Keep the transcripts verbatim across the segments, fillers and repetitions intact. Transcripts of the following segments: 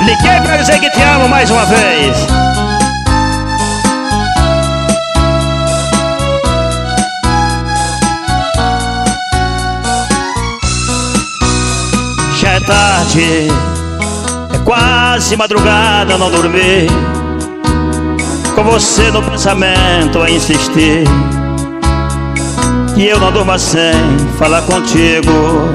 Liguei pra dizer que te amo mais uma vez. Já é tarde, é quase madrugada, não dormi, com você no pensamento a insistir, que eu não durma sem falar contigo.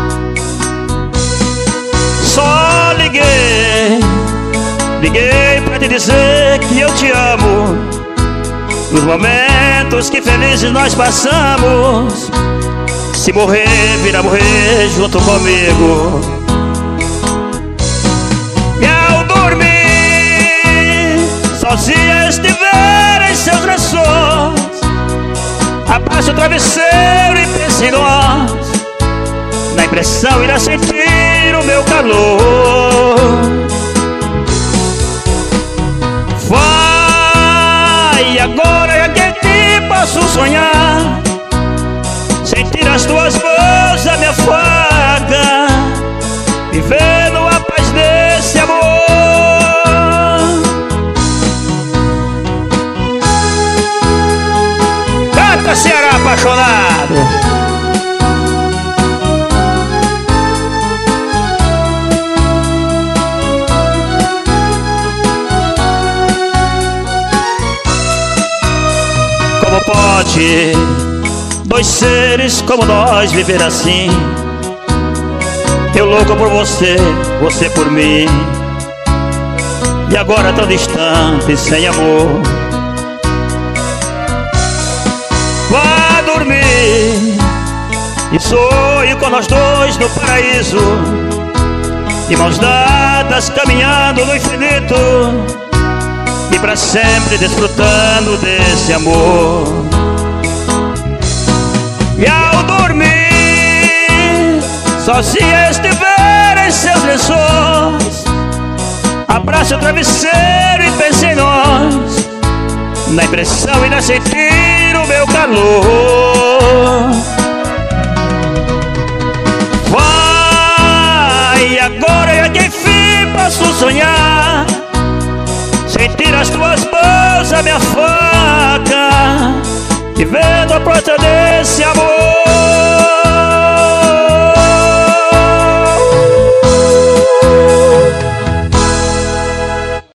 Só liguei, liguei pra te dizer que eu te amo, nos momentos que felizes nós passamos. Se morrer, virá morrer junto comigo. E ao dormir, sozinha estiver em seus lençóis, abrace o travesseiro e pense em nós. Na impressão irá sentir o meu calor. Vai, agora é que te posso sonhar, sentir as tuas mãos a minha faca, vivendo a paz desse amor. Canta, Ceará apaixonado. Como pode dois seres como nós viver assim? Eu louco por você, você por mim, e agora tão distante, sem amor. Vá dormir e sonho com nós dois no paraíso, de mãos dadas caminhando no infinito, e pra sempre desfrutando desse amor. E ao dormir, sozinha estiver em seus lençóis, abrace o travesseiro e pense em nós. Na impressão irá sentir o meu calor. Vai, agora é que enfim posso sonhar, sentir as tuas mãos a minha faca, vivendo a porta desse amor.